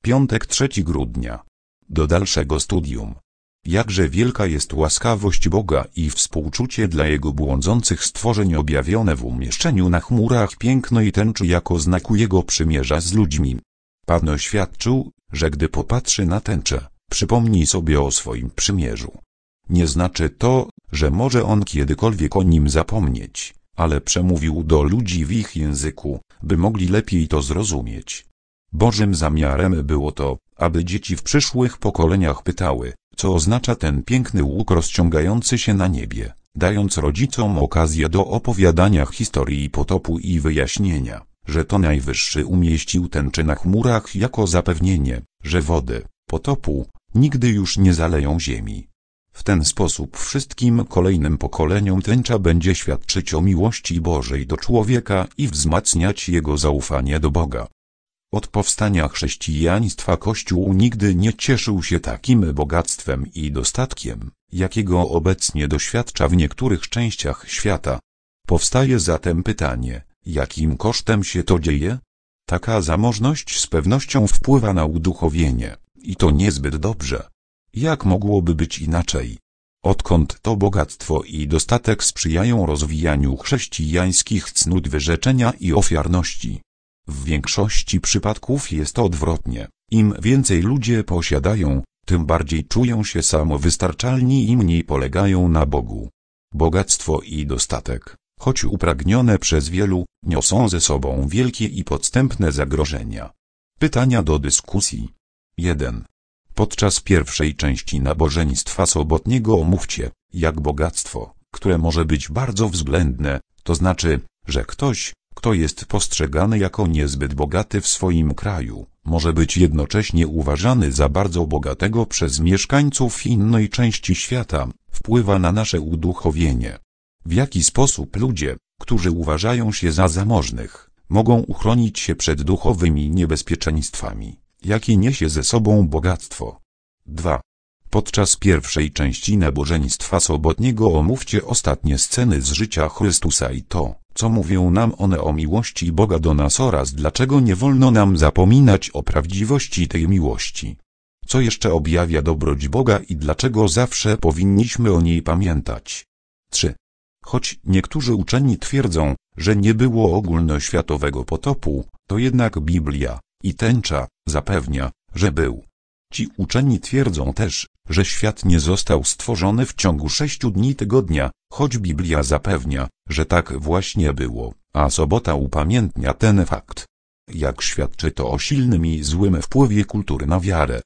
Piątek 3 grudnia. Do dalszego studium. Jakże wielka jest łaskawość Boga i współczucie dla Jego błądzących stworzeń objawione w umieszczeniu na chmurach pięknej tęczy jako znaku Jego przymierza z ludźmi. Pan oświadczył, że gdy popatrzy na tęczę, przypomni sobie o swoim przymierzu. Nie znaczy to, że może on kiedykolwiek o nim zapomnieć, ale przemówił do ludzi w ich języku, by mogli lepiej to zrozumieć. Bożym zamiarem było to, aby dzieci w przyszłych pokoleniach pytały, co oznacza ten piękny łuk rozciągający się na niebie, dając rodzicom okazję do opowiadania historii potopu i wyjaśnienia, że to Najwyższy umieścił tęczę na chmurach jako zapewnienie, że wody potopu nigdy już nie zaleją ziemi. W ten sposób wszystkim kolejnym pokoleniom tęcza będzie świadczyć o miłości Bożej do człowieka i wzmacniać jego zaufanie do Boga. Od powstania chrześcijaństwa Kościół nigdy nie cieszył się takim bogactwem i dostatkiem, jakiego obecnie doświadcza w niektórych częściach świata. Powstaje zatem pytanie, jakim kosztem się to dzieje? Taka zamożność z pewnością wpływa na uduchowienie, i to niezbyt dobrze. Jak mogłoby być inaczej? Odkąd to bogactwo i dostatek sprzyjają rozwijaniu chrześcijańskich cnót wyrzeczenia i ofiarności? W większości przypadków jest odwrotnie. Im więcej ludzie posiadają, tym bardziej czują się samowystarczalni i mniej polegają na Bogu. Bogactwo i dostatek, choć upragnione przez wielu, niosą ze sobą wielkie i podstępne zagrożenia. Pytania do dyskusji. 1. Podczas pierwszej części nabożeństwa sobotniego omówcie, jak bogactwo, które może być bardzo względne, to znaczy, że ktoś, kto jest postrzegany jako niezbyt bogaty w swoim kraju, może być jednocześnie uważany za bardzo bogatego przez mieszkańców innej części świata, wpływa na nasze uduchowienie. W jaki sposób ludzie, którzy uważają się za zamożnych, mogą uchronić się przed duchowymi niebezpieczeństwami, jakie niesie ze sobą bogactwo? 2. Podczas pierwszej części nabożeństwa sobotniego omówcie ostatnie sceny z życia Chrystusa i to, co mówią nam one o miłości Boga do nas oraz dlaczego nie wolno nam zapominać o prawdziwości tej miłości. Co jeszcze objawia dobroć Boga i dlaczego zawsze powinniśmy o niej pamiętać. 3. Choć niektórzy uczeni twierdzą, że nie było ogólnoświatowego potopu, to jednak Biblia i tęcza zapewnia, że był. Ci uczeni twierdzą też, że świat nie został stworzony w ciągu 6 dni tygodnia, choć Biblia zapewnia, że tak właśnie było, a sobota upamiętnia ten fakt. Jak świadczy to o silnym i złym wpływie kultury na wiarę,